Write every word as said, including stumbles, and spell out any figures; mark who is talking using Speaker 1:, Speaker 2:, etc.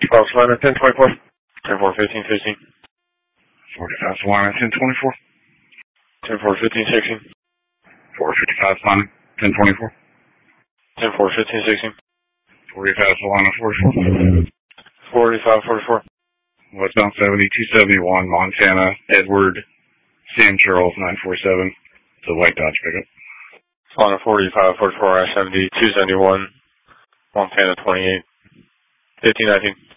Speaker 1: South Savannah, ten twenty-four. ten four fifteen sixteen.
Speaker 2: forty-five Savannah, ten twenty-four.
Speaker 1: ten four fifteen sixteen.
Speaker 2: four fifty-five Savannah, ten twenty-four.
Speaker 1: ten four fifteen sixteen.
Speaker 2: forty-five Savannah, forty-four.
Speaker 1: forty-five forty-four.
Speaker 2: Westbound seventy-two seventy-one, Montana, Edward, Sam Charles, nine four seven. It's a white Dodge pickup.
Speaker 1: Savannah forty-five forty-four, I seventy-two seventy-one, Montana twenty-eight. fifteen nineteen.